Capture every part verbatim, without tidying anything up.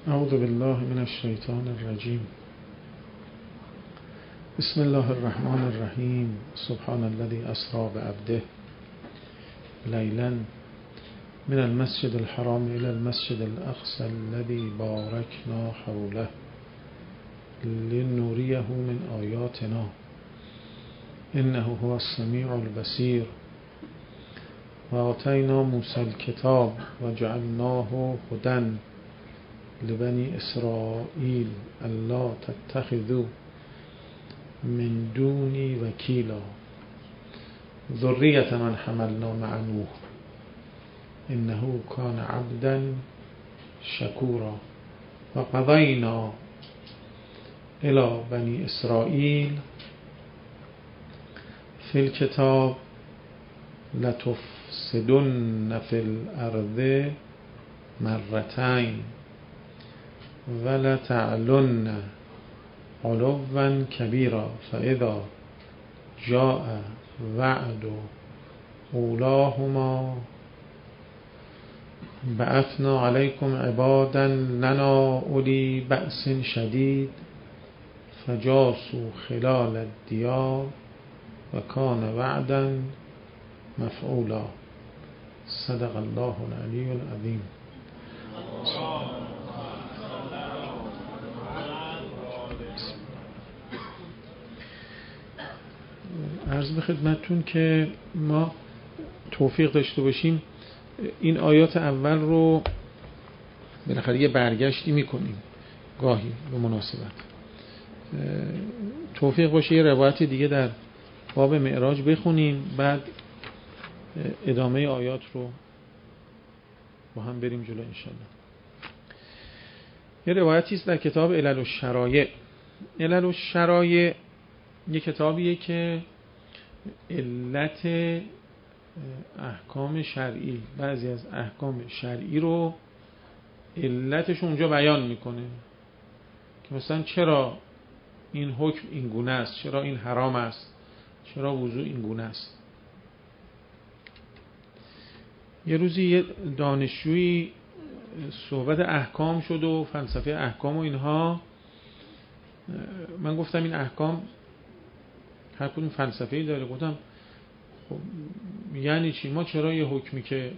اعوذ بالله من الشیطان الرجیم. بسم الله الرحمن الرحیم. سبحان الذي اسری بعبده لیلا من المسجد الحرام الى المسجد الاقصى الذي باركنا حوله لنريه من آیاتنا انه هو السمیع البصیر. و آتینا موسی الکتاب و جعلناه هدی لبنی اسرائیل الا تتخذوا من دونی وکیلا ذریة من حملنا مع نوح انه کان عبدا شکورا. و قضینا الی بنی اسرائیل فی الکتاب لتفسدن فی الارض مرتین ولتعلن علوا کبیرا فاذا جاء وعد اولاهما بعثنا علیکم عبادا لنا اولی بأس شدید فجاسوا خلال الدیار و کان وعدا مفعولا. صدق الله العلی العظیم. عرض به خدمتتون که ما توفیق داشته باشیم این آیات اول رو بالاخره یه برگشتی میکنیم گاهی به مناسبت. توفیق باشه یه روایت دیگه در باب معراج بخونیم، بعد ادامه آیات رو با هم بریم جلو انشاءالله. یه روایتی است در کتاب علل الشرایع. علل الشرایع یه کتابیه که علت احکام شرعی، بعضی از احکام شرعی رو علتش اونجا بیان میکنه که مثلا چرا این حکم این گونه است، چرا این حرام است، چرا وضوء این گونه است. یه روزی یه دانشجویی صحبت احکام شد و فلسفه احکام و اینها. من گفتم این احکام هر کدوم فلسفه‌ای داره. گفتم خب یعنی چی؟ ما چرا یه حکمی که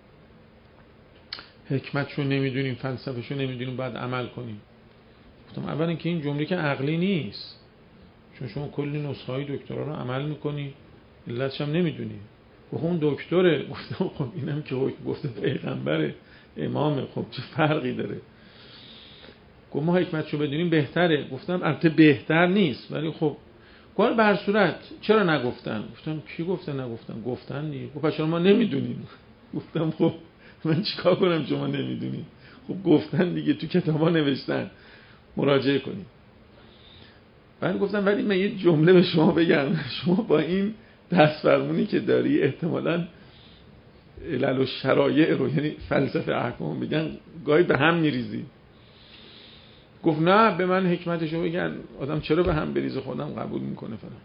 حکمتشو نمیدونیم، فلسفه‌شو نمیدونیم باید عمل کنیم؟ گفتم اولا که این جمله که عقلی نیست، چون شما کلی نسخه‌های دکترا رو عمل میکنی علتش هم نمیدونی. خب اون دکتره. گفتم خب اینم که حکم گفته پیغمبره، امامه، خب چه فرقی داره؟ گفت ما حکمتشو بدونیم بهتره. گفتم البته بهتر نیست ولی خب کار به هر صورت چرا نگفتن؟ گفتم کی گفته نگفتن؟ گفتن دیگه. گفت چرا ما نمیدونیم؟ گفتم خب من چیکار کنم شما نمیدونید؟ خب گفتن دیگه، تو کتابا نوشتن، مراجعه کنید. بعد گفتم ولی من یه جمله به شما بگم، شما با این دست فرمونی که داری احتمالاً علل و شرایع رو، یعنی فلسفه احکام بگن، گاهی به هم میریزی. گفت نه به من حکمتشو بگن، آدم چرا به هم بریزه خودم قبول میکنه فلان.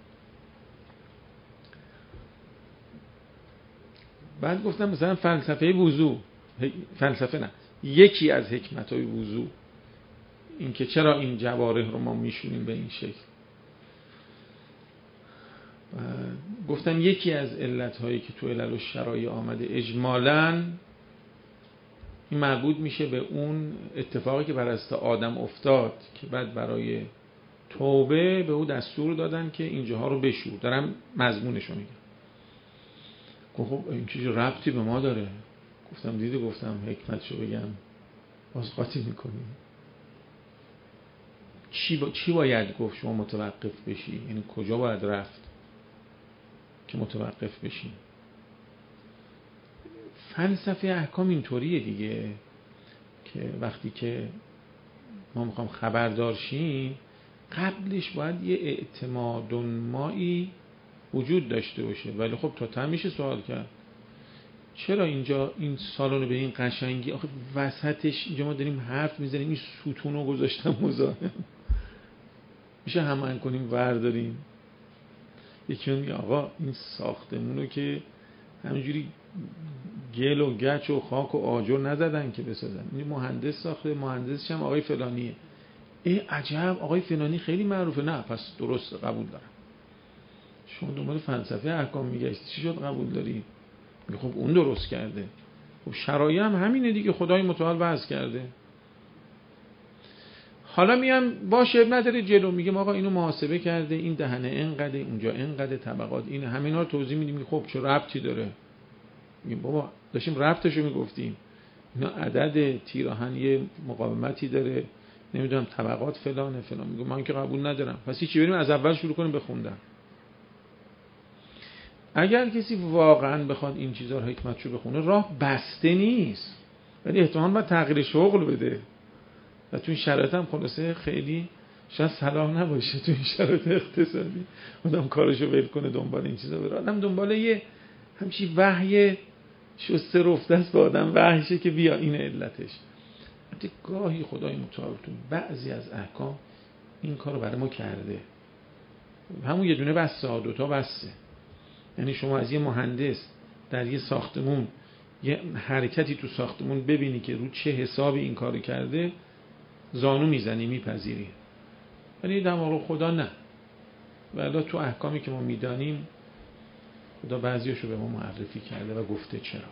بعد گفتم مثلا فلسفه وضو، فلسفه نه، یکی از حکمتهای وضو این که چرا این جوارح رو ما میشونیم به این شکل. گفتم یکی از علتهایی که تو علل و شرایع آمده اجمالاً این مربوط میشه به اون اتفاقی که بر اثر آدم افتاد که بعد برای توبه به او دستور دادن که اینجاها رو بشور. دارم مضمونشو میگم. خب این چیز ربطی به ما داره؟ گفتم دیده گفتم حکمتشو بگم باز قاطی میکنی. چی, با... چی باید گفت شما متوقف بشی؟ یعنی کجا باید رفت که متوقف بشی؟ فلسفه احکام اینطوریه دیگه که وقتی که ما میخوام خبردار شیم قبلش باید یه اعتماد مایی وجود داشته باشه. ولی خب تا تا میشه سوال کرد چرا اینجا این سالن به این قشنگی، آخه وسطش اینجا ما داریم حرف میزنیم این ستون رو گذاشتم مزاحم، میشه هماهنگ کنیم ورداریم. یکی میگه آقا این ساختمون رو که همینجوری گل و گچ و خاک و آجر نزدن که بسازن، این مهندس ساخته، مهندسش هم آقای فلانیه. ای عجب آقای فلانی خیلی معروفه، نه پس درست قبول دارم. شما دنبال فلسفه احکام میگشت، چی شد قبول داری؟ میگه خب اون درست کرده. خب شرایع هم همینه دیگه، خدای متعال وضع کرده. حالا میام باشه اب نداره جلو، میگم آقا اینو محاسبه کرده، این دهنه اینقدر، اونجا اینقدر، طبقات این، همینا رو توضیح میدیم. خب چه ربطی داره؟ میگم بابا داشتیم ربطشو میگفتیم، اینا عدد تیراهن یه مقاومتی داره، نمیدونم طبقات فلانه فلان. میگم من که قبول ندارم. پس چی بریم از اول شروع کنیم بخوندن. اگر کسی واقعا بخواد این چیزا رو حکمتشو بخونه، راه بسته نیست، ولی احتمال باید تغییر شغل بده و تو این شرایط هم خلاصه خیلی شاید صلاح نباشه تو این شرایط اقتصادی آدم کارشو ول کنه دنبال این چیزا بره. آدم دنبال یه همچی وحی شسته رفته است به آدم وحیشه که بیا این علتش. البته گاهی خدای متعال تو بعضی از احکام این کارو برای ما کرده، همون یه دونه بسته، دو تا بسته. یعنی شما از یه مهندس در یه ساختمون یه حرکتی تو ساختمون ببینی که رو چه حسابی این کارو کرده، زانو میزنی میپذیری. ولی در واقع خدا نه. ولی تو احکامی که ما میدانیم خدا بعضیاشو به ما معرفی کرده و گفته چرا.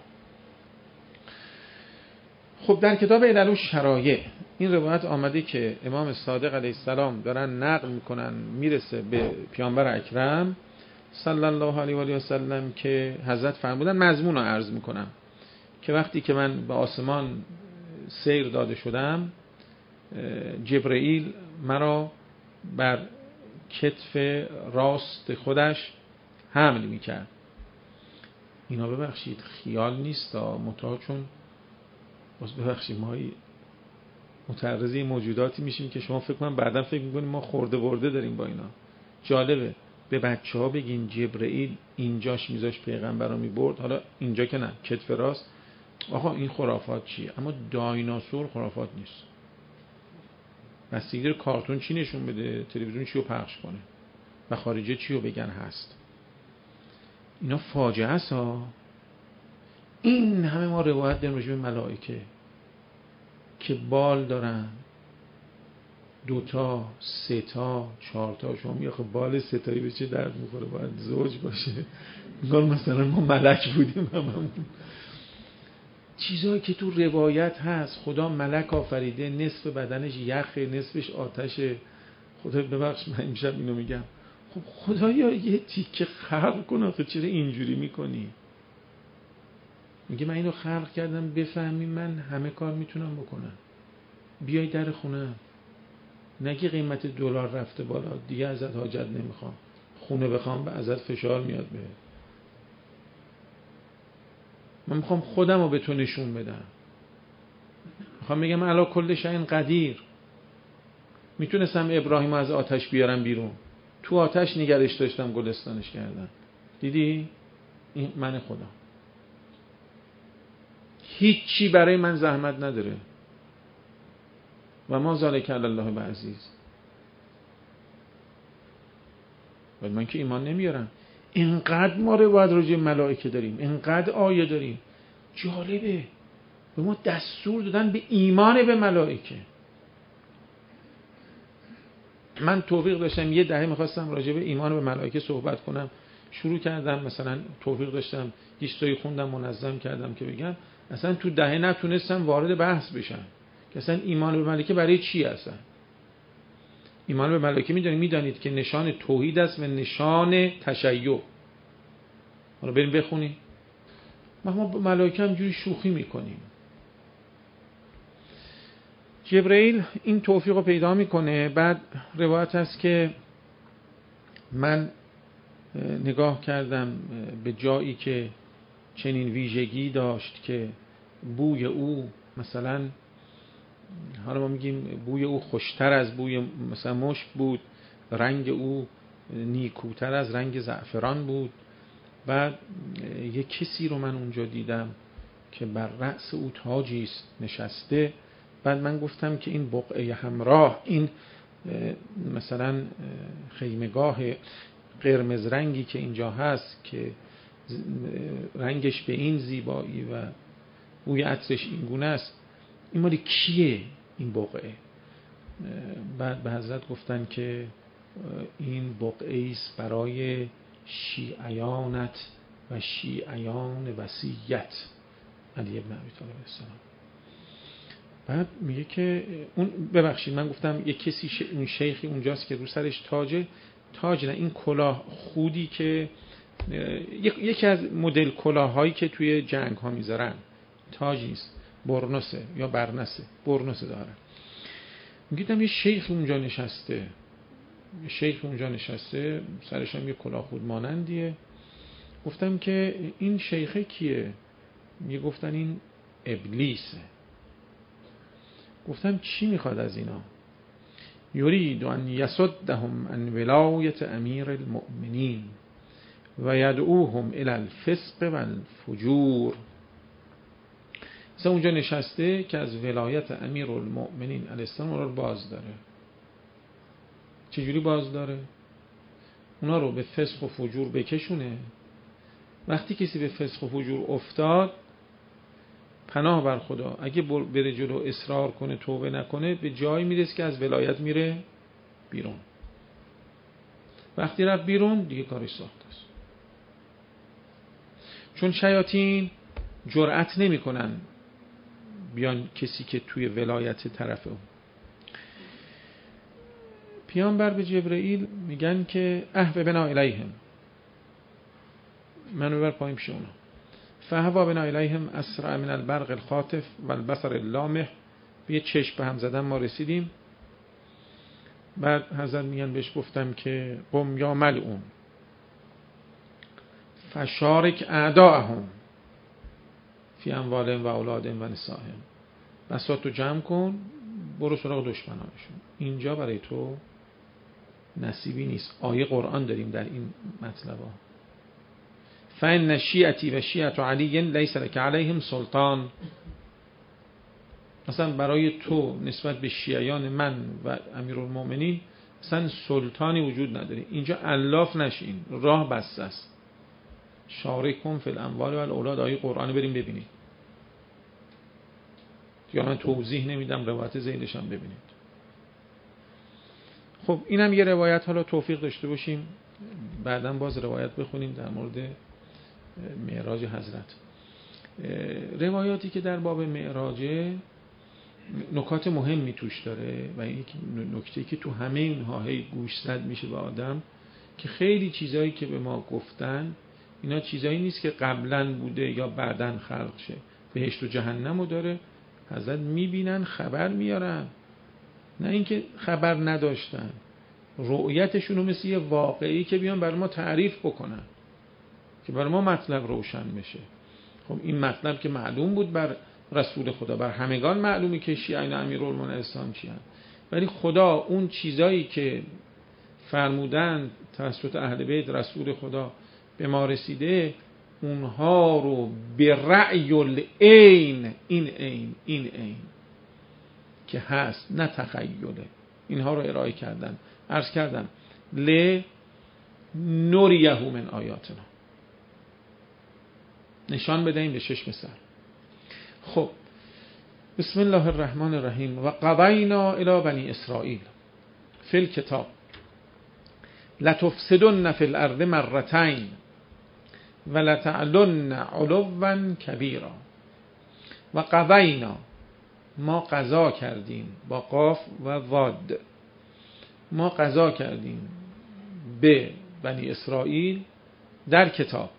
خب در کتاب علل الشرایع این روایت آمده که امام صادق علیه السلام دارن نقل میکنن میرسه به پیامبر اکرم صلی الله علیه و آله و سلم که حضرت فرمودن، مضمون رو عرض میکنم که وقتی که من به آسمان سیر داده شدم، جبرئیل مرا بر کتف راست خودش حمل میکرد. اینا ببخشید خیال نیست متأ، چون باز ببخشید ما متعرضی موجوداتی میشیم که شما فکر کنم بعداً فکر میکنیم ما خورده ورده داریم با اینا. جالبه به بچه ها بگین جبرئیل اینجاش میذاش پیغمبر رو میبرد، حالا اینجا که نه کتف راست، آقا این خرافات چیه؟ اما دایناسور خرافات نیست. بستگی کارتون چی نشون بده، تلویزیون چی رو پخش کنه و خارجه چی رو بگن هست. اینا فاجعه است ها. این همه ما روایت داریم راجع به ملائکه که بال دارن، دوتا، سه تا، چهار تا. شما میگه خب بال سه تایی به چه درد میخوره؟ باید زوج باشه. میگن مثلا ما ملک بودیم هممون. چیزایی که تو روایت هست، خدا ملک آفریده، نصف بدنش یخه، نصفش آتشه. خدا ببخش من امشب اینو میگم، خب خدایا یه تیکه خلق کن، آخه چرا اینجوری میکنی؟ میگه من اینو خلق کردم بفهمی من همه کار میتونم بکنم. بیای در خونه، نگی قیمت دلار رفته بالا دیگه ازت حاجت نمیخوام، خونه بخوام به ازت فشار میاد به. من میخوام خودم رو به تو نشون بدم، میخوام بگم علی کل شیء قدیر. میتونستم ابراهیم از آتش بیارم بیرون، تو آتش نگرش داشتم گلستانش کردم. دیدی؟ این من خدا. هیچی برای من زحمت نداره و ما ذالک علی الله بعزیز. ولی من که ایمان نمیارم. اینقدر ما روایت راجع به ملائکه داریم، اینقدر آیه داریم، جالبه به ما دستور دادن به ایمان به ملائکه. من توفیق داشتم یه دهه میخواستم راجع به ایمان به ملائکه صحبت کنم، شروع کردم، مثلا توفیق داشتم دیستایی خوندم منظم کردم که بگم، اصلا تو دهه نتونستم وارد بحث بشم که اصلا ایمان به ملائکه برای چی هستن. ایمان به ملائکه میدونید میدانید که نشان توحید است و نشان تشیع. حالا بریم بخونیم. ما با ملائکه هم جوری شوخی میکنیم. جبرئیل این توفیق رو پیدا میکنه. بعد روایت هست که من نگاه کردم به جایی که چنین ویژگی داشت که بوی او مثلا، حالا ما میگیم بوی او خوشتر از بوی مثلا مشک بود، رنگ او نیکوتر از رنگ زعفران بود. بعد یک کسی رو من اونجا دیدم که بر رأس او تاجی است نشسته. بعد من گفتم که این بقعه همراه، این مثلا خیمگاه قرمز رنگی که اینجا هست که رنگش به این زیبایی و بوی عطرش این گونه است، این مال کیه این بقعه؟ بعد به حضرت گفتن که این بقعه است برای شیعیانت و شیعیان وصیت علی ابن ابی طالب السلام. بعد میگه که اون، ببخشید من گفتم یک کسی ش... اون شیخی اونجاست که رو سرش تاجه، تاج نه، این کلاه خودی که یکی از مدل کلاهایی که توی جنگ ها میذارن، تاج نیست، برنسه یا برنسه، برنسه داره. میگیدم یه شیخ اونجا نشسته، یه شیخ اونجا نشسته، سرش هم یه کلاه خود مانندیه. گفتم که این شیخه کیه؟ میگه گفتن این ابلیسه. گفتم چی میخواد از اینا؟ یرید ان یصدهم عن ولایت امیر المؤمنین و یدعوهم الی الفسق و الفجور. مثلا اونجا نشسته که از ولایت امیر المؤمنین علیه السلام رو باز داره. چجوری باز داره؟ اونا رو به فسق و فجور بکشونه. وقتی کسی به فسق و فجور افتاد، پناه بر خدا، اگه بره جلو اصرار کنه توبه نکنه، به جایی میرسه که از ولایت میره بیرون. وقتی رفت بیرون دیگه کارش ساخته است. چون شیاطین جرأت نمی کنن بیان کسی که توی ولایت طرفه. پیامبر به جبرئیل میگن که اهو بنا الیهم، منو بر پایین پیش اونا. فهوا بنا الیهم اسرع من البرق الخاطف و البصر اللامح. به یه چشم به هم زدن ما رسیدیم. بعد حضرت میگن بهش گفتم که قم یا ملعون فشارک اعداءهم فی اموالهم و اولادهم و نسائهم. بساطو جمع کن، برو سراغ دشمنانشون. اینجا برای تو نصیبی نیست. آیه قرآن داریم در این مطلبا. فإن شیعتی و شیعت علی لیس لک علیهم سلطان. مثلا برای تو نسبت به شیعیان من و امیرالمومنین مثلا سلطانی وجود نداره. اینجا الاف نشین، راه بسته است. شارکم فی الاموال و الاولاد. آیه قرآن بریم ببینید. یا من توضیح نمیدم، روایت زیدش هم ببینید. خب اینم یه روایت، حالا توفیق داشته باشیم بعداً باز روایت بخونیم در مورد معراج حضرت. روایاتی که در باب معراج نکات مهمی توش داره و یک نکته که تو همه اینها هی گوش زد میشه به آدم که خیلی چیزایی که به ما گفتن اینا چیزایی نیست که قبلا بوده یا بعداً خلق شه. بهشت و جهنمو داره، حضرت میبینن، خبر میارن، نه اینکه خبر نداشتن، رؤیتشونو مثل یه واقعی که بیان برای ما تعریف بکنن که برای ما مطلب روشن بشه. خب این مطلب که معلوم بود بر رسول خدا، بر همگان معلومه که شیعیان امیرالمومنین اسلام چی هست، ولی خدا اون چیزایی که فرمودن توسط اهل بیت رسول خدا به ما رسیده، اونها رو به رأی العین، این عین این عین که هست نه تخیله، اینها رو ارائه کردن. عرض کردم ل نوریه من آیاتنا، نشان بدهیم به چشم سر. خب بسم الله الرحمن الرحیم. و قضینا الی بنی اسرائیل فی الکتاب لتفسدن فی الارض مرتین و لتعلن علوا کبیرا. و قضینا، ما قضا کردیم، با قاف و واد، ما قضا کردیم به بنی اسرائیل در کتاب.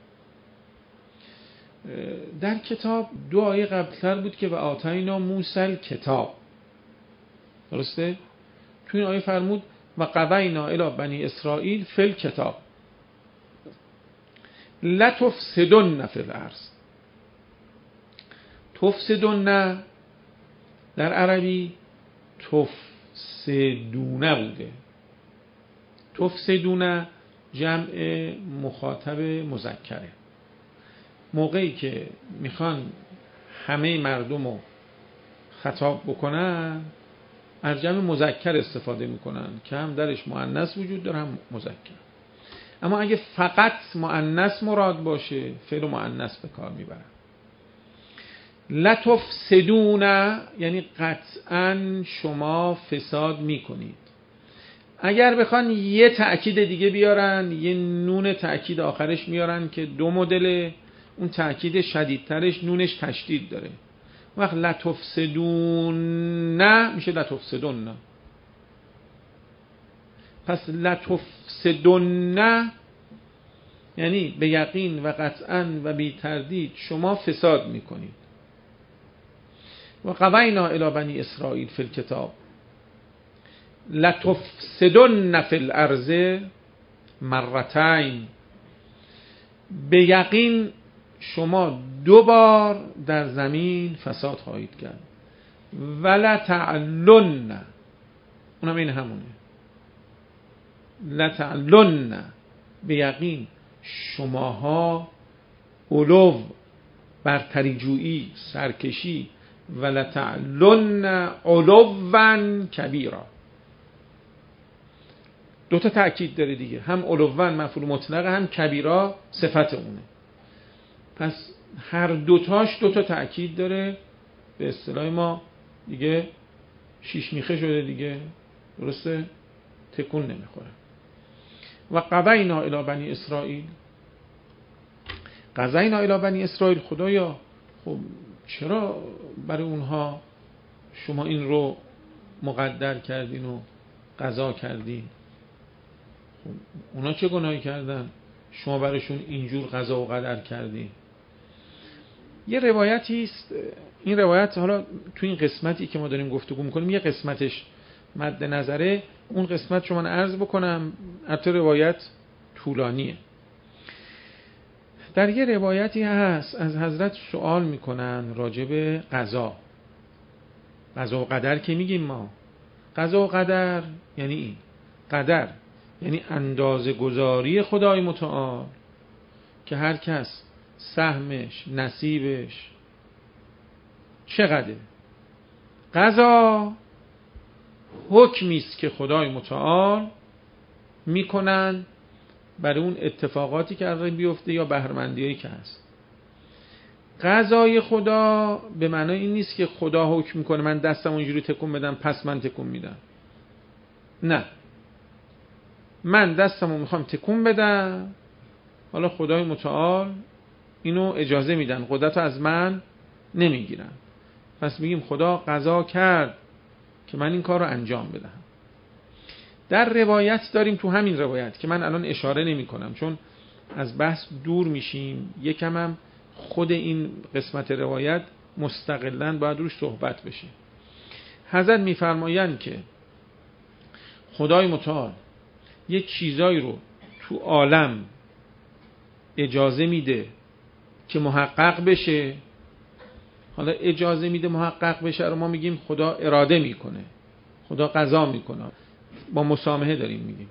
در کتاب دو آیه قبلتر بود که و آتینا موسی کتاب، درسته؟ تو این آیه فرمود و قضینا الی بنی اسرائیل فی الکتاب لتفسدن فی الارض. تفسدن در عربی تفسدونه بوده. تفسدونه جمع مخاطب مذکره. موقعی که میخوان همه مردم رو خطاب بکنن از جمع مذکر استفاده میکنن که هم درش مؤنث وجود داره هم مذکر. اما اگه فقط مؤنث مراد باشه فعل مؤنث به کار میبرن. لتفسدون یعنی قطعا شما فساد میکنید. اگر بخوان یه تأکید دیگه بیارن، یه نون تأکید آخرش میارن که دو مدل، اون تأکید شدیدترش نونش تشدید داره. وقت لتفسدون نه میشه لتفسدون نه. پس لتفسدون نه یعنی به یقین و قطعا و بی تردید شما فساد میکنید. و قضینا الی بنی اسرائیل فی الکتاب لتفسدن فی الارض مرتین، به یقین شما دو بار در زمین فساد خواهید کرد. ولتعلن اونم این همونه، لتعلن به یقین شماها علو برتری جویی سرکشی، ولتعلن علوا کبیرا. دو تا تأکید داره دیگه، هم علوا مفعول مطلق، هم کبیرا صفت اونه. پس هر دوتاش دو تا تأکید داره. به اصطلاح ما دیگه شیش میخه شده دیگه، درسته؟ تکون نمیخوره. و قضینا الی بنی اسرائیل، قضینا الی بنی اسرائیل، خدایا خب چرا برای اونها شما این رو مقدر کردین و قضا کردین؟ خب اونا چه گناهی کردن شما برایشون اینجور قضا و قدر کردین؟ یه روایتی است، این روایت حالا تو این قسمتی که ما داریم گفتگو میکنیم یه قسمتش مد نظره، اون قسمت شما عرض بکنم. البته روایت طولانیه. در یه روایتی هست از حضرت سوال میکنن راجع به قضا. قضا و قدر که میگیم ما، قضا و قدر یعنی این، قدر یعنی اندازه گذاری خدای متعال که هر کس سهمش نصیبش چقدره. قضا حکمی است که خدای متعال میکنن برای اون اتفاقاتی که قراره بیفته یا بهره‌مندیایی که هست. قضای خدا به معنای این نیست که خدا حکم میکنه من دستم اونجوری تکون بدم پس من تکون میدم. نه، من دستمو میخوام تکون بدم، حالا خدای متعال اینو اجازه میدن، قدرتو از من نمیگیرن. پس میگیم خدا قضا کرد که من این کار رو انجام بدم. در روایت داریم، تو همین روایت که من الان اشاره نمی کنم چون از بحث دور میشیم، یکم هم خود این قسمت روایت مستقلاً باید روش صحبت بشه. حضرت میفرمایند که خدای متعال یک چیزایی رو تو عالم اجازه میده که محقق بشه. حالا اجازه میده محقق بشه رو ما میگیم خدا اراده میکنه، خدا قضا میکنه، با مسامحه داریم میگیم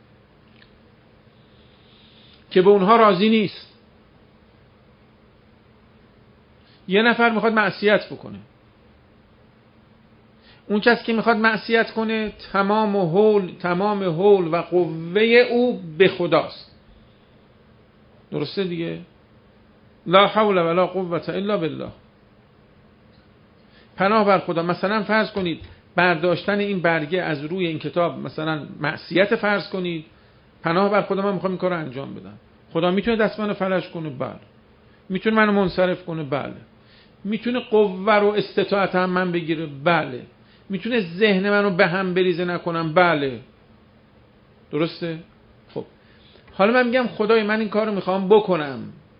که به اونها راضی نیست. یه نفر میخواد معصیت بکنه، اون کس که میخواد معصیت کنه تمام حول تمام حول و قوه او به خداست. درسته دیگه؟ لا حول ولا قوة الا بالله. پناه بر خدا. مثلا فرض کنید برداشتن این برگه از روی این کتاب مثلا معصیت فرض کنید، پناه بر خدا من میخوام این کار رو انجام بدم. خدا میتونه دست منو فلج کنه؟ بله. میتونه منو منصرف کنه؟ بله. میتونه قوه رو استطاعت هم من بگیره؟ بله. میتونه ذهن منو به هم بریزه نکنم؟ بله. درسته؟ خب حالا من میگم خدای من این کار رو میخوام بکنم،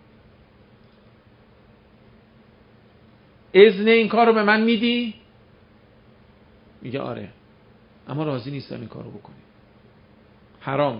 اذن این کار رو به من میدی؟ میگه آره، اما راضی نیستم این کار رو بکنی، حرامه.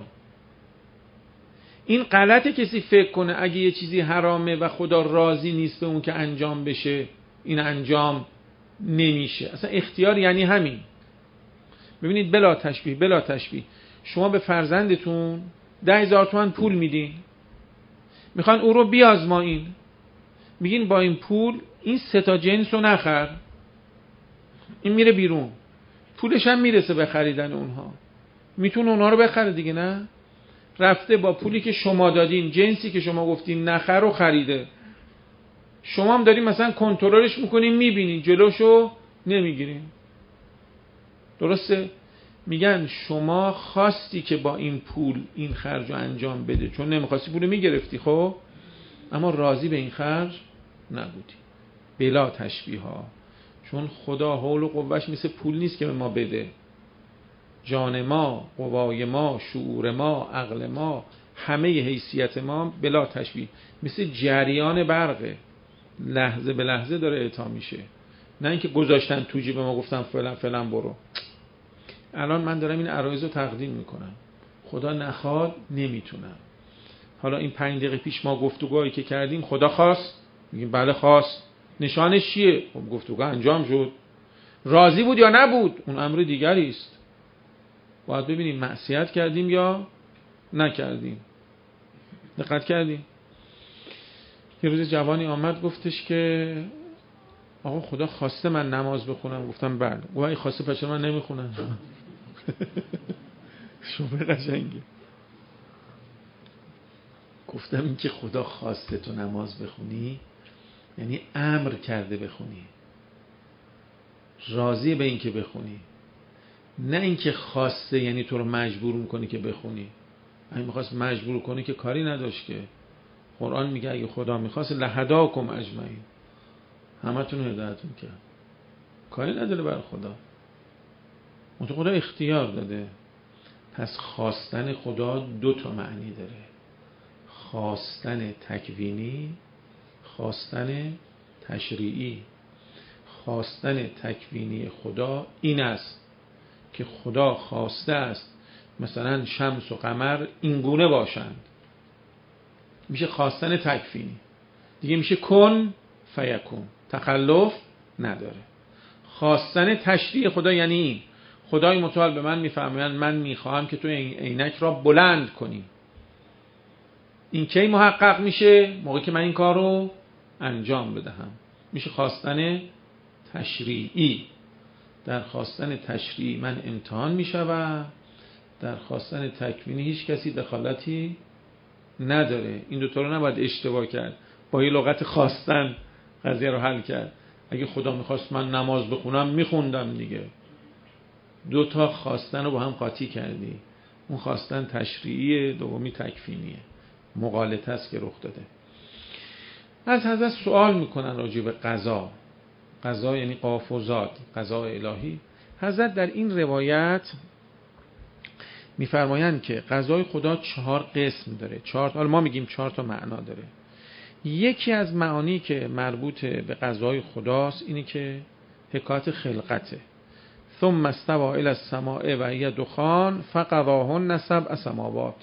این غلطه کسی فکر کنه اگه یه چیزی حرامه و خدا راضی نیست به اون که انجام بشه این انجام نمیشه. اصلا اختیار یعنی همین. ببینید بلا تشبیه بلا تشبیه شما به فرزندتون ده هزار تومن پول میدین، میخوان او رو بیازمایین، میگین با این پول این سه تا جنس رو نخر، این میره بیرون، پولش هم میرسه به خریدن اونها، میتونه اونها رو بخره دیگه، نه؟ رفته با پولی که شما دادین جنسی که شما گفتین نخر رو خریده، شما هم دارین مثلا کنترلش میکنین، میبینین جلوشو نمیگیرین. درسته؟ میگن شما خواستی که با این پول این خرج رو انجام بده، چون نمیخواستی پول میگرفتی، خب اما راضی به این خرج نبودی. بلا تشبیه ها، چون خدا حول و قوهش مثل پول نیست که به ما بده. جان ما، قوای ما، شعور ما، عقل ما، همه حیثیت ما بلا تشبیه مثل جریان برقه، لحظه به لحظه داره اعطا میشه. نه اینکه گذاشتن تو جیب ما گفتن فلان فلان برو. الان من دارم این عرایض رو تقدیم میکنم، خدا نخواد نمیتونم. حالا این پنج دقیقه پیش ما گفتگوهایی که کردیم خدا خواست، میگیم بله خواست، نشانش چیه؟ خب گفتگو انجام شد. راضی بود یا نبود اون امر دیگری است. باید ببینیم معصیت کردیم یا نکردیم. دقت کردیم؟ یه روز جوانی آمد گفتش که آقا خدا خواسته من نماز بخونم. گفتم بله. گفت اگه خواسته پس من نمیخونم. شما قشنگه. گفتم این که خدا خواسته تو نماز بخونی یعنی امر کرده بخونی، راضی به این که بخونی، نه این که خواسته یعنی تو رو مجبور میکنی که بخونی. اگه میخواست مجبور کنی که کاری نداشت که. قرآن میگه اگه خدا میخواست لهداکم اجمعین، همتون رو هدایت میکرد. کاری نداره بر خدا. اون تو خدا اختیار داده. پس خواستن خدا دو تا معنی داره، خواستن تکوینی، خواستن تشریعی. خواستن تکوینی خدا این است که خدا خواسته است مثلا شمس و قمر این گونه باشند، میشه خواستن تکوینی. دیگه میشه کن فیکون، تخلف نداره. خواستن تشریع خدا یعنی این، خدای متعال به من میفهمند من میخواهم که تو این عینک را بلند کنی. این کی محقق میشه؟ موقعی که من این کار رو انجام بدهم. میشه خواستن تشریعی. در خواستن تشریعی من امتحان میشوم، در خواستن تکوینی هیچ کسی دخالتی نداره. این دوتا رو نباید اشتباه کرد. با یه لغت خواستن قضیه رو حل کرد. اگه خدا میخواست من نماز بخونم میخوندم دیگه. دوتا خواستن رو با هم قاطی کردی. اون خواستن تشریعیه، دومی تکوینیه. مغالطه است که رخ داده. از حضرت سوال میکنن راجع به قضا. قضا یعنی قاف و زاد، قضا الهی. حضرت در این روایت میفرمایند که قضای خدا چهار قسم داره. چهار، حالا ما میگیم چهار تا معنا داره. یکی از معانی که مربوط به قضای خداست اینی که حکایت خلقته. ثم استوى الی السماء و هی دخان فقضاهن سبع سماوات.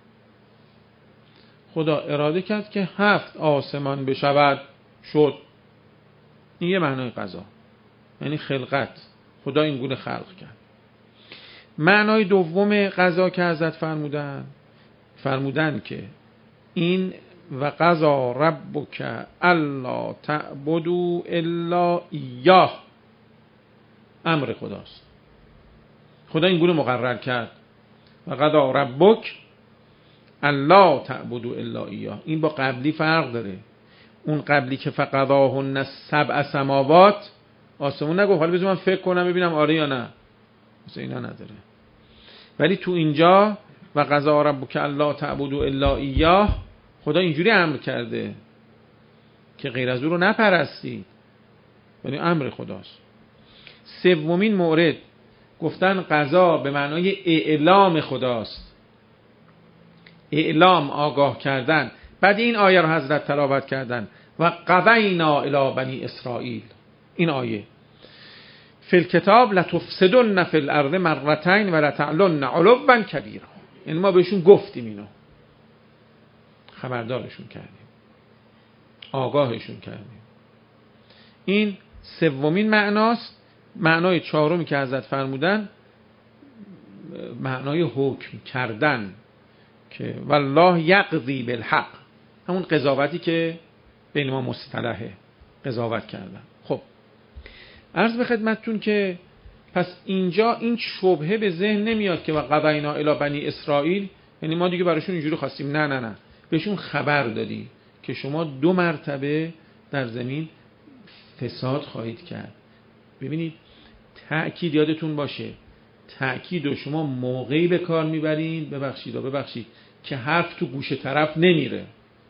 خدا اراده کرد که هفت آسمان بشود، شد. این یه معنای قضا، یعنی خلقت. خدا این گونه خلق کرد. معنای دوم قضا که حضرت فرمودن فرمودن که این و قضا ربک الا تعبدوا الا ایاه، امر خداست. خدا این گونه مقرر کرد و قضا ربک الا تعبدوا الا ایاه. این با قبلی فرق داره. اون قبلی که فقضاهن سبع سماوات، آسمون نگفت حالا بذار من فکر کنم ببینم آره یا نه، مثلا اینا نداره. ولی تو اینجا و قضا ربک الا تعبدوا الا ایاه، خدا اینجوری امر کرده که غیر از او رو نپرستید. یعنی امر خداست. سومین مورد گفتن قضا به معنای اعلام خداست. اعلام، آگاه کردن. بعد این آیه رو حضرت تلاوت کردن و قضینا الی بنی اسرائیل. این آیه فی الکتاب لتفسدن فی الارض مرتین و لتعلن علوا کبیرا. یعنی ما بهشون گفتیم، اینو خبردارشون کردیم، آگاهشون کردیم. این سومین معناست. معنای چهارمی که حضرت فرمودن معنای حکم کردن، که والله یقضی بالحق، همون قضاوتی که بین ما مصطلحه، قضاوت کردن. خب عرض به خدمتتون که پس اینجا این شبهه به ذهن نمیاد که و قضینا الی بنی اسرائیل یعنی ما دیگه براشون اینجوری خواستیم، نه نه نه، بهشون خبر دادی که شما دو مرتبه در زمین فساد خواهید کرد. ببینید تأکید یادتون باشه، تأکید رو شما موقعی به کار میبرین، ببخشید ببخشید که حرف تو گوش طرف نمیره.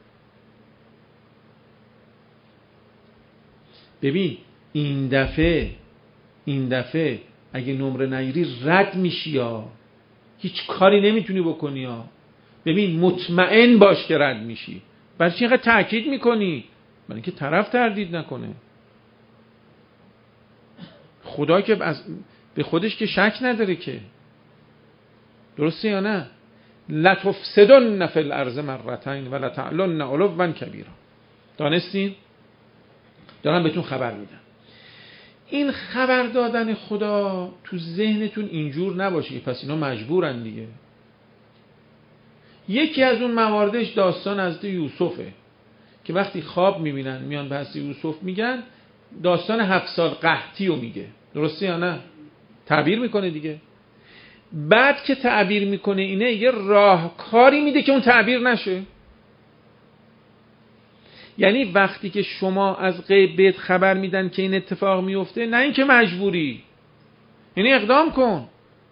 ببین این دفعه این دفعه اگه نمره نگیری رد میشی یا هیچ کاری نمیتونی بکنی یا. ببین مطمئن باش که رد میشی. برای چی اینقدر تأکید میکنی؟ برای اینکه طرف تردید نکنه. خدا که از به خودش که شک نداره که. درسته یا نه؟ لتفسدن فی الارض مرتين و لتعلن علوا کبیرا. دانستین؟ دارم بهتون خبر میدم. این خبر دادن خدا تو ذهنتون اینجور نباشه که پس اینا مجبورن دیگه. یکی از اون مواردش داستان حضرت یوسفه که وقتی خواب میبینن میان به حضرت یوسف میگن داستان هفت سال قحطی رو میگه. درسته یا نه؟ تعبیر میکنه دیگه. بعد که تعبیر میکنه اینه یه راهکاری میده که اون تعبیر نشه. یعنی وقتی که شما از غیب بهت خبر میدن که این اتفاق میفته، نه اینکه مجبوری، یعنی اقدام کن.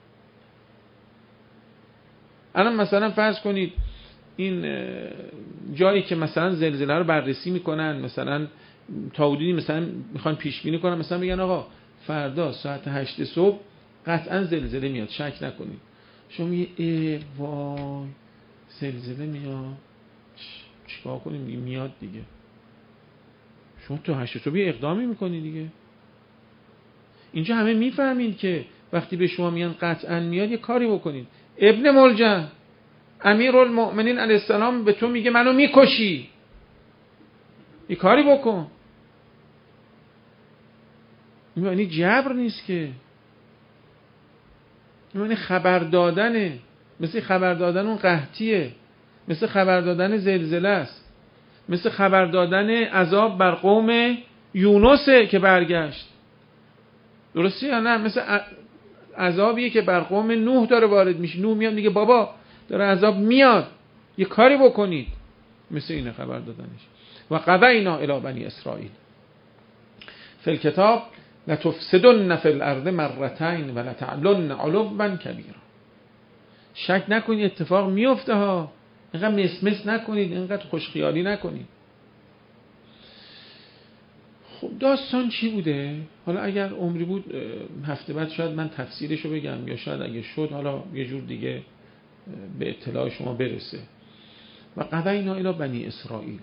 الان مثلا فرض کنید این جایی که مثلا زلزله رو بررسی میکنن، مثلا تا حدودی مثلا میخوان پیش بینی کنن، مثلا میگن آقا فردا ساعت هشت صبح قطعا زلزله میاد، شک نکنید. شما میگی ای وای زلزله میاد، چیکار کنیم؟ میگی میاد دیگه. شما تو هشت صبح اقدامی میکنی دیگه. اینجا همه میفهمین که وقتی به شما میگن قطعا میاد یه کاری بکنید. ابن ملجم امیرالمؤمنین علیه السلام به تو میگه منو میکشی، یه کاری بکن. این معنی جبر نیست که، این معنی خبر دادنه. مثل خبر دادن اون قحطیه، مثل خبر دادن زلزله است، مثل خبر دادن عذاب بر قوم یونسه که برگشت. درسته یا نه؟ مثل عذابیه که بر قوم نوح داره وارد میشه. نوح میاد میگه بابا داره عذاب میاد، یه کاری بکنید. مثل اینه خبر دادنش. و قضینا الی بنی اسرائیل فی الکتاب لتفسدن فی الارض مرتين و لتعلن علوا کبیرا. شک نکنید اتفاق میفته ها، اینقدر مسمس نکنید، اینقدر خوشخیالی نکنید. خب داستان چی بوده؟ حالا اگر عمری بود هفته بعد شاید من تفسیرشو بگم، یا شاید اگه شد حالا یه جور دیگه به اطلاع شما برسه. و قضینا الی بنی اسرائیل،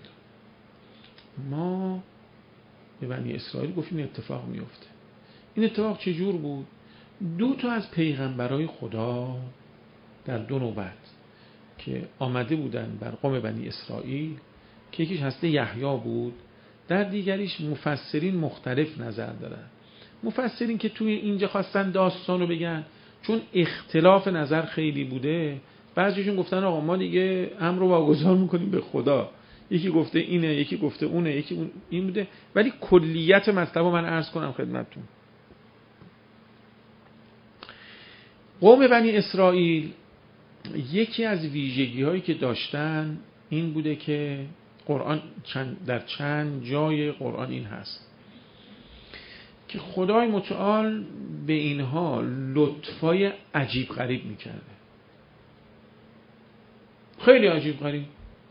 ما به بنی اسرائیل گفتیم اتفاق میفته. این اتفاق چجور بود؟ دو تا از پیغمبرای خدا در دو نوبت که آمده بودن بر قوم بنی اسرائیل، که یکیش حضرت یحیی بود، در دیگریش مفسرین مختلف نظر دارن. مفسرین که توی اینجا خواستن داستان رو بگن، چون اختلاف نظر خیلی بوده، بعضیشون گفتن آقا ما دیگه امر رو واگذار میکنیم به خدا. یکی گفته اینه، یکی گفته اونه، یکی اون این بوده. ولی کلیت مطلب رو من عرض کنم خدمتتون. قوم بنی اسرائیل یکی از ویژگی هایی که داشتن این بوده که قرآن چند در چند جای قرآن این هست که خدای متعال به اینها لطفای عجیب غریب میکرده. خیلی عجیب غریب.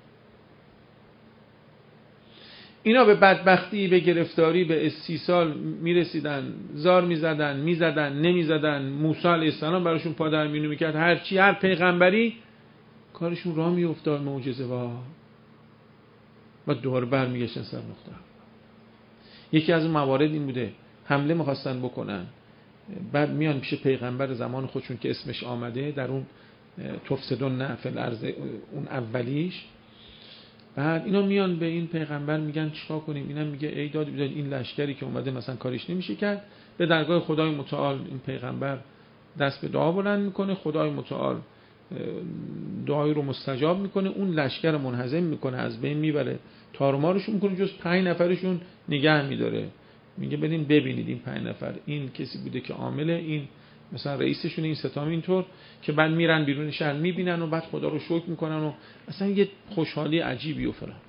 اینا به بدبختی، به گرفتاری، به استیصال میرسیدن، زار میزدن، میزدن، نمیزدن. موسی علیه السلام براشون پادرمیونی میکرد. هر چی، هر پیغمبری کارشون راه میافتاد، معجزه وا و دور بر میگشتن سر نقطه. یکی از اون موارد این بوده حمله میخواستن بکنن، بعد میان پیش پیغمبر زمان خودشون که اسمش آمده در اون تفسدون فی الارض اون اولیش، بعد اینا میان به این پیغمبر میگن چیکار کنیم؟ اینا میگه ای داد بیداد این لشکری که اومده مثلا کارش نمیشه کرد. به درگاه خدای متعال این پیغمبر دست به دعا بلند میکنه، خدای متعال دعای رو مستجاب میکنه، اون لشکر منهزم میکنه، از بین میبره، تارمارشون میکنه، جز پنج نفرشون نگه میداره. میگه بریم ببینید این پنج نفر، این کسی بوده که عامل این مثلا رئیسشون این ستام اینطور که بعد میرن بیرون شهر میبینن و بعد خدا رو شکر میکنن و اصلا یه خوشحالی عجیبی و فلان.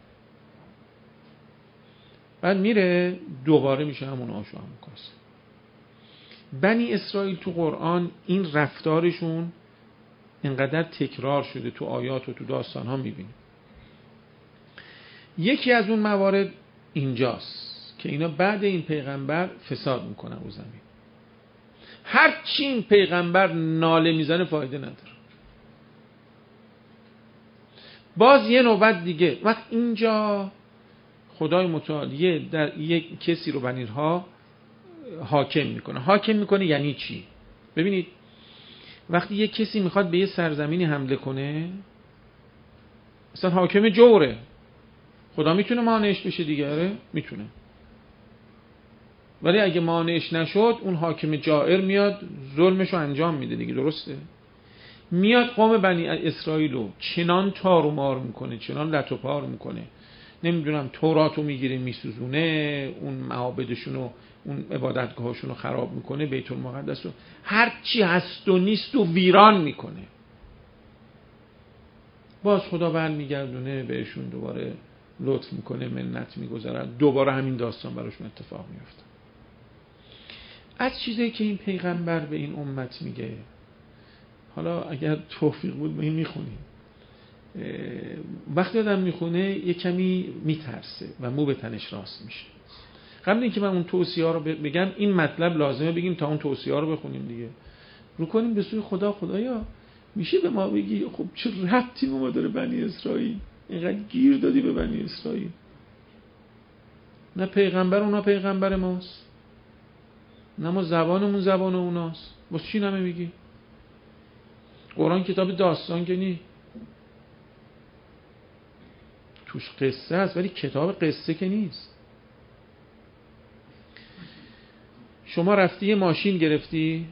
بعد میره دوباره میشه همون آش و همون کاسه. بنی اسرائیل تو قرآن این رفتارشون اینقدر تکرار شده تو آیات و تو داستان ها میبینیم. یکی از اون موارد اینجاست که اینا بعد این پیغمبر فساد میکنن رو زمین. هر چی این پیغمبر ناله میزنه فایده نداره. باز یه نوبت دیگه وقت اینجا خدای متعال در یک کسی رو بنیرها حاکم میکنه. حاکم میکنه یعنی چی؟ ببینید وقتی یک کسی میخواد به یه سرزمینی حمله کنه، مثلا حاکم جوره، خدا میتونه مانعش بشه دیگه؟ میتونه. ولی اگه مانعش نشد اون حاکم جائر میاد ظلمشو انجام میده دیگه، درسته؟ میاد قوم بنی اسرائیل رو چنان تار و مار میکنه، چنان لط و پار میکنه، نمیدونم توراتو میگیره میسوزونه، اون معابدشون و اون عبادتگاهاشون رو خراب میکنه، بیت المقدس رو هر چی هست و نیست و ویران میکنه. باز خدا برمیگردونه بهشون، دوباره لطف میکنه، منت میگذاره، دوباره همین داستان براشون اتفاق میفته. از چیزایی که این پیغمبر به این امت میگه، حالا اگر توفیق بود ما این میخونیم، وقتی آدم میخونه یه کمی میترسه و مو به تنش راست میشه. قبل اینکه من اون توصیه ها رو بگم این مطلب لازمه بگیم تا اون توصیه ها رو بخونیم دیگه. رو کنیم به سوی خدا. خدایا میشه به ما بگی خب چه ربطی ما داره بنی اسرائیل؟ اینقدر گیر دادی به بنی اسرائیل. نه پیغمبر اونا پیغمبر ماست، نه ما زبانمون زبان اوناست. واسه چی نمی میگی؟ قرآن کتاب داستان که نی، توش قصه هست ولی کتاب قصه که نیست. شما رفتی یه ماشین گرفتی،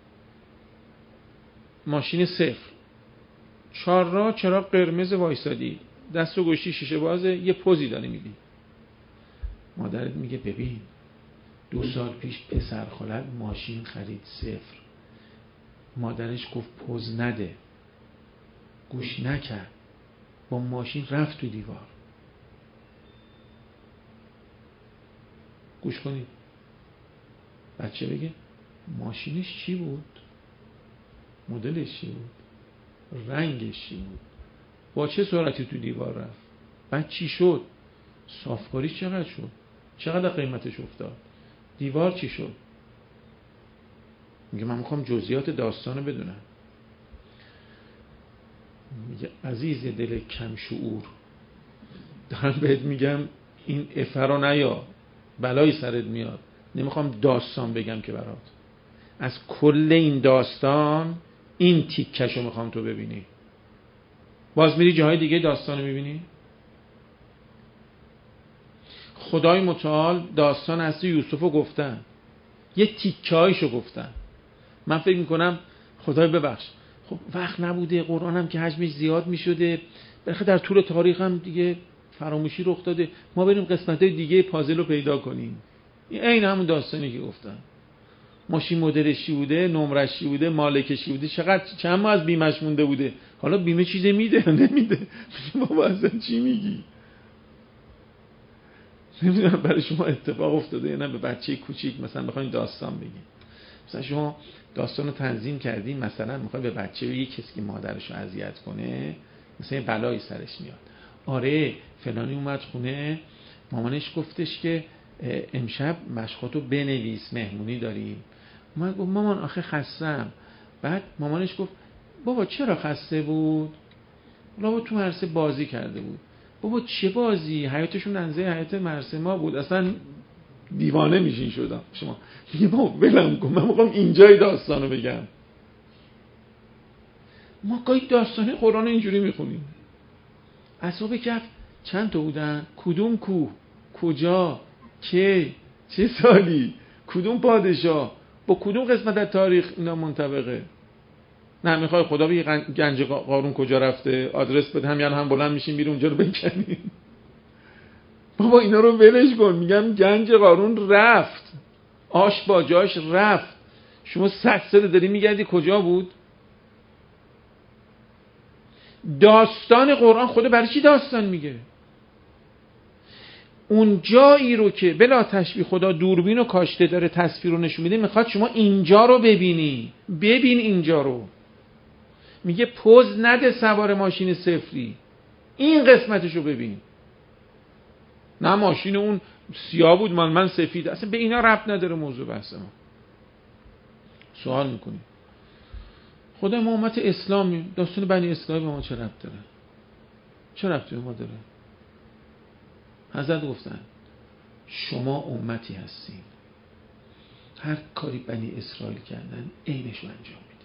ماشین صفر، چهار راه چراغ قرمز وایسادی، دست و گوشی شیشه بازه، یه پوزی داری میدی. مادرت میگه ببین دو سال پیش پسر خالت ماشین خرید صفر، مادرش گفت پوز نده، گوش نکرد، با ماشین رفت تو دیوار. گوش کنید، بچه بگه ماشینش چی بود، مدلش چی بود، رنگش چی بود، با چه سرعتی تو دیوار رفت، بعد چی شد، صافکاریش چقدر شد، چقدر قیمتش افتاد، دیوار چی شد. میگه من میخوام جزئیات داستانو بدونم. میگه عزیز دل کم شعور، دارم بهت میگم این افرا نیا، بلای سرت میاد. نمیخوام داستان بگم که برات، از کل این داستان این تیکشو میخوام تو ببینی. باز میری جاهای دیگه داستانو میبینی. خدای متعال داستان اصلی یوسفو گفتن، یه تیکه‌ایشو گفتن. من فکر میکنم خدای ببخش، خب وقت نبوده، قرآن هم که حجمش زیاد میشده، بلکه در طول تاریخ هم دیگه فراموشی رخ داده، ما بریم قسمت‌های دیگه پازل رو پیدا کنیم. این همون داستانی که گفتن، ماشین مدلش چی بوده، نمرش چی بوده، مالکش چی بوده، چقدر چند ماه از بیمش مونده بوده، حالا بیمه چیزی میده نمیده. بابا اصلا چی میگی؟ نمیدونم برای شما اتفاق افتاده یا نه به بچه کوچیک مثلا بخواید داستان بگید. مثلا شما داستان رو تنظیم کردین، مثلا میخوای به بچه بگی کسی که مادرش رو اذیت کنه مثلا بلایی سرش میاد. آره فلانی اومد خونه، مامانش گفتش که امشب مشقاتو بنویس مهمونی داریم. من گفت مامان آخه خستم. بعد مامانش گفت بابا چرا خسته بود؟ بابا تو مرسه بازی کرده بود. بابا چه بازی؟ حیاتشون نزدیک حیات مرسه ما بود. اصلا دیوانه میشین شدم شما. میگه بابا ولم کن، من میخوام اینجای داستانو بگم. ما گاهی داستان قرآن اینجوری میخونیم. اصحاب کهف چند تا بودن؟ کدوم کوه؟ کجا؟ کی؟ چه سالی؟ کدوم پادشاه؟ با کدوم قسمت از تاریخ اینا منطبقه؟ نه میخوای خدا بگی گنج قارون کجا رفته؟ آدرس بده، همین هم بلند میشیم میریم اونجا رو بکنیم. بابا اینا رو ولش کن. میگم گنج قارون رفت، آش با جاش رفت. شما صد سال داری میگردی کجا بود؟ داستان قرآن خدا برای چی داستان میگه؟ اون جایی رو که بلا تشبیه خدا دوربین و کاشته داره تصویر رو نشون میده، میخواد شما اینجا رو ببینی. ببین اینجا رو. میگه پوز نده سوار ماشین صفری، این قسمتش رو ببین. نه ماشین اون سیاه بود مال من سفید. اصلا به اینا ربط نداره موضوع بحث ما. سوال میکنیم خدا ما امت اسلامی، داستان بنی اسرائیل به ما چه ربط داره؟ چه ربطی به ما داره؟ حضرت گفتن شما امتی هستین هر کاری بنی اسرائیل کردن عینش رو انجام میده.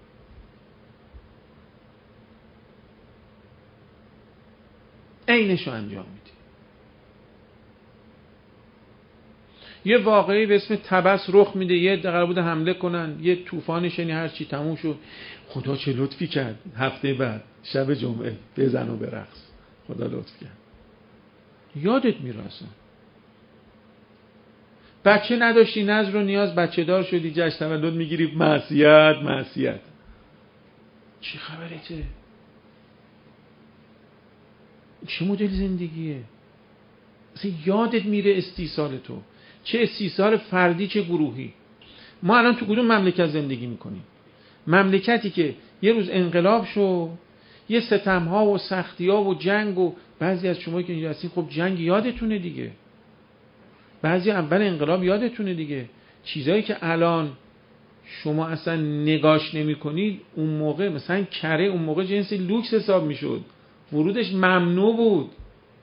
عینش رو انجام میده. یه واقعی به اسم تبس رخ میده، یه قرار بود حمله کنن، یه طوفان شنی هر چی تموم شد. خدا چه لطفی کرد، هفته بعد شب جمعه بزن و برقص، خدا لطف کرد. یادت میره اصلا. بچه نداشتی، نظر و نیاز، بچه دار شدی، جشن تولد میگیری، معصیت معصیت. چی خبرته؟ چه مدل زندگیه؟ اصلا یادت میره استیصال تو، چه استیصال فردی چه گروهی. ما الان تو کدوم مملکت زندگی میکنیم؟ مملکتی که یه روز انقلاب شو، یه ستمها و سختی‌ها و جنگ، و بعضی از شما که اینجا هستین خب جنگ یادتونه دیگه، بعضی اول انقلاب یادتونه دیگه. چیزایی که الان شما اصلا نگاش نمی کنید اون موقع، مثلا کره اون موقع جنس لوکس حساب میشد، ورودش ممنوع بود.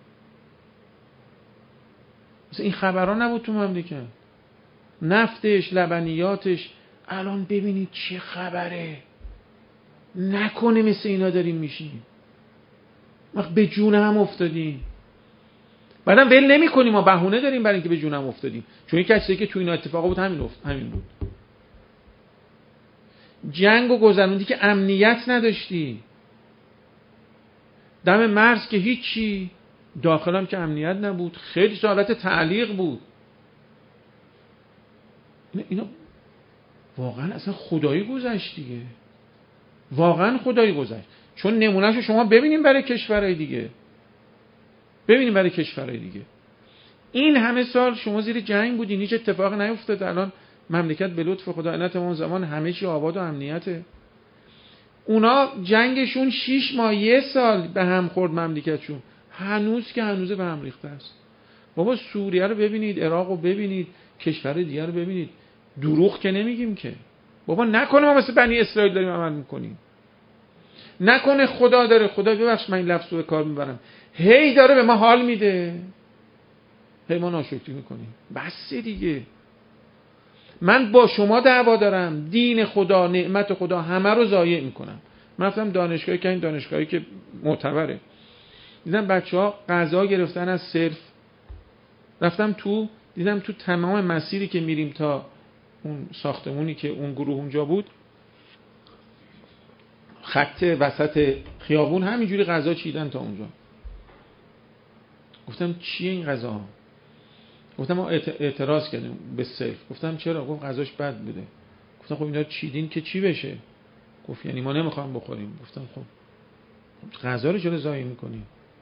مثلا این خبرها نبود تو مملکت. نفتش، لبنیاتش. الان ببینید چه خبره. نکنه مثل اینا داریم میشیم، وقت به جون هم افتادیم. بعدم ول نمی کنیم، ما بهونه داریم برای اینکه به جون هم افتادیم. چون یک چیزی که تو این اتفاقا بود همین افت همین بود. جنگ و گذروندی که امنیت نداشتی، دم مرز که هیچی، داخلم که امنیت نبود، خیلی حالت تعلیق بود. اینا واقعا اصلا خدایی گذشت دیگه، واقعا خدایی گذشت. چون نمونهشو شما ببینیم برای کشورهای دیگه، ببینیم برای کشورهای دیگه. این همه سال شما زیر جنگ بودین، هیچ اتفاقی نیفتاد. الان مملکت به لطف خدا علت اون زمان همه چی آباد و امنیته. اونا جنگشون شیش ماه یه سال به هم خورد مملکتشون، هنوز که هنوز به هم ریخته است. بابا سوریه رو ببینید، عراق رو ببینید، کشور دیگر رو ببینید. دروغ که نمیگیم که. بابا نکنه ما مثل بنی اسرائیل داریم عمل میکنیم، نکنه خدا داره، خدا ببخش من این لفظ رو به کار میبرم، هی داره به ما حال میده، هی ما ناشکری میکنیم. بس دیگه. من با شما دعوا دارم، دین خدا، نعمت خدا همه رو ضایع میکنم. من رفتم دانشگاهی که این دانشگاهی که معتبره، دیدم بچه‌ها غذا گرفتن از صرف. رفتم تو، دیدم تو تمام مسیری که میریم تا اون ساختمونی که اون گروه اونجا بود، خط وسط خیابون همینجوری غذا چیدن تا اونجا. گفتم چیه این غذا؟ گفتم ما اعتراض کردیم به صرف. گفتم چرا؟ گفت غذاش بد بوده. گفتم خب اینا چیدین که چی بشه؟ گفت یعنی ما نمیخوام بخوریم. گفتم خب غذا رو چرا ضایع میکنی؟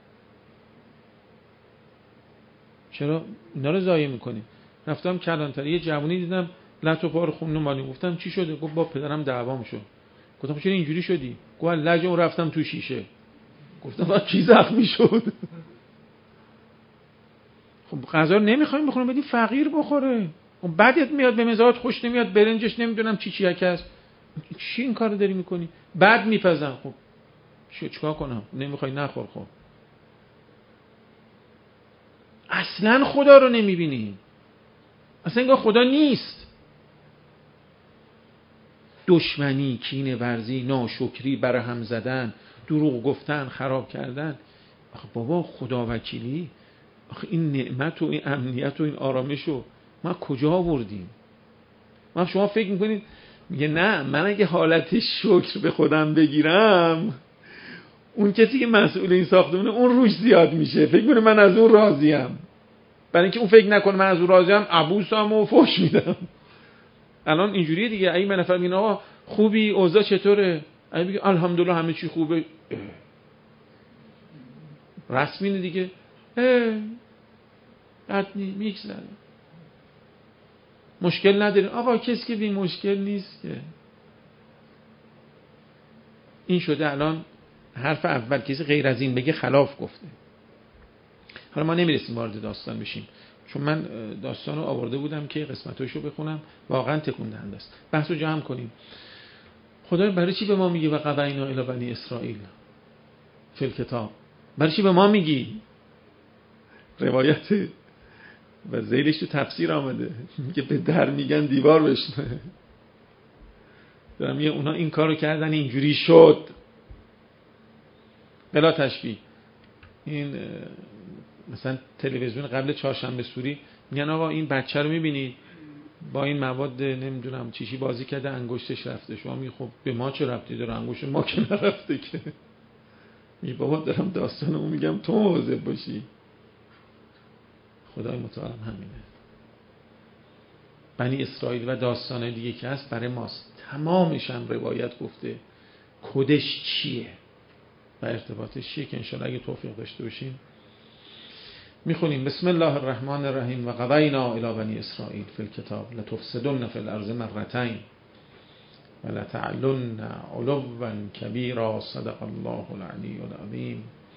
چرا اینا رو ضایع میکنی؟ رفتم کلانتری، یه جوونی دیدم لط و پا رو خون مالی. گفتم چی شده؟ گفت با پدرم دعوام شد. گفتم چرا اینجوری شدی؟ گفت لجم رفتم تو شیشه. گفتم کی زخمی شد؟ خب غذا رو نمیخوایم بخوریم، بدین فقیر بخوره. خب بعدت میاد به مزاحت خوش نمیاد، برنجش نمیدونم چی چی هست. چی این کارو داری میکنی؟ بعد میپزن. خب چه چیکار کنم؟ نمیخوای نخور. خب اصلا خدا رو نمیبینی، اصلا انگار خدا نیست. دشمنی، کینه ورزی، ناشکری، برهم زدن، دروغ گفتن، خراب کردن. آخه بابا خدا وکیلی، آخه این نعمت و این امنیت و این آرامش رو ما کجا آوردیم؟ ما شما فکر میکنید میگه نه من اگه حالت شکر به خودم بگیرم، اون کسی که مسئول این ساختمونه اون روش زیاد میشه، فکر میکنه من از اون راضیم. برای اینکه اون فکر نکنه من از اون راضیم، عبوسم و فحش میدم. الان اینجوریه دیگه. اگه من نفهمین آقا خوبی، اوضاع چطوره، اگه بگی الحمدلله همه چی خوبه، رسمینه دیگه، اه بد نی میگذره، مشکل نداریم. آقا کسی که بی مشکل نیست که. این شده الان حرف اول. کسی غیر از این بگه خلاف گفته. حالا ما نمیرسیم وارد داستان بشیم، چون من داستان رو آورده بودم که قسمتاشو بخونم، واقعا تکون دهنده است. بحثو جمع کنیم. خدا برای چی به ما میگه و قضینا الی بنی اسرائیل فی الکتاب؟ برای چی به ما میگی؟ روایت و زیلش تو تفسیر آمده که به در میگن دیوار بشنه. دارم میگه اونا این کارو کردن اینجوری شد. بلا تشبیه. این مثلا تلویزیون قبل چهارشنبه سوری میگن آقا این بچه رو میبینید با این مواد نمیدونم چیشی بازی کرده انگشتش رفته. شما میگی خب به ما چه ربطی داره، انگشت ما که نرفته که. میگه بابا دارم داستانمو میگم تو مواظب باشی. خدای متعال همینه. بنی اسرائیل و داستانه دیگه که هست برای ماست. تمامش هم روایت گفته کدش چیه و ارتباطش چیه که انشاءالله اگه توفیق داشته باشیم میخونیم. بسم الله الرحمن الرحیم و قضینا الی بنی اسرائیل فی الکتاب لتفسدن فی الارض مرتین و لتعلن علوا کبیرا صدق الله العلی العظیم.